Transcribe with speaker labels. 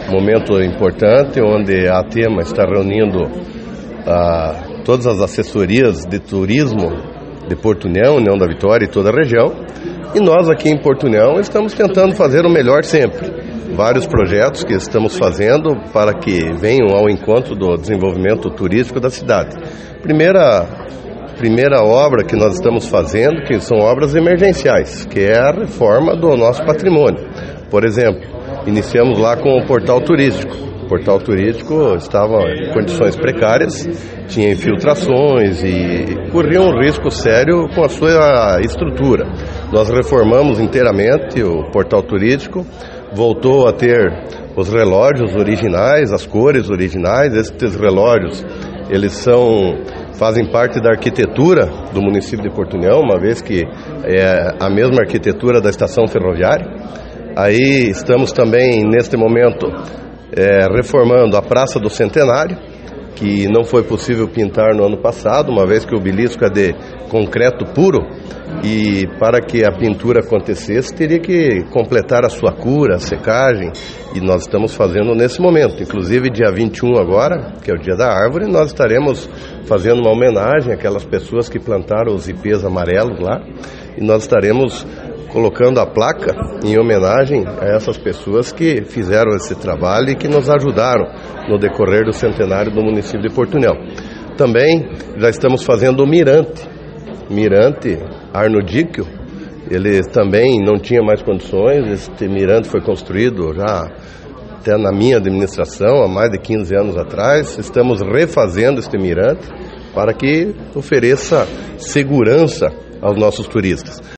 Speaker 1: Momento importante onde a Atema está reunindo todas as assessorias de turismo de Porto União, União da Vitória e toda a região. E nós aqui em Porto União estamos tentando fazer o melhor sempre. Vários projetos que estamos fazendo para que venham ao encontro do desenvolvimento turístico da cidade. Primeira obra que nós estamos fazendo, que são obras emergenciais, que é a reforma do nosso patrimônio. Por exemplo, iniciamos lá com o portal turístico. O portal turístico estava em condições precárias, tinha infiltrações e corria um risco sério com a sua estrutura. Nós reformamos inteiramente o portal turístico, voltou a ter os relógios originais, as cores originais. Esses relógios, eles fazem parte da arquitetura do município de Porto União, uma vez que é a mesma arquitetura da estação ferroviária. Aí estamos também, neste momento, reformando a Praça do Centenário, que não foi possível pintar no ano passado, uma vez que o obelisco é de concreto puro, e para que a pintura acontecesse teria que completar a sua cura, a secagem, e nós estamos fazendo nesse momento. Inclusive dia 21 agora, que é o dia da árvore, nós estaremos fazendo uma homenagem àquelas pessoas que plantaram os ipês amarelos lá, e nós estaremos colocando a placa em homenagem a essas pessoas que fizeram esse trabalho e que nos ajudaram no decorrer do centenário do município de Porto União. Também já estamos fazendo o Mirante Arnodíquio. Ele também não tinha mais condições. Este mirante foi construído já até na minha administração, há mais de 15 anos atrás. Estamos refazendo este mirante para que ofereça segurança aos nossos turistas.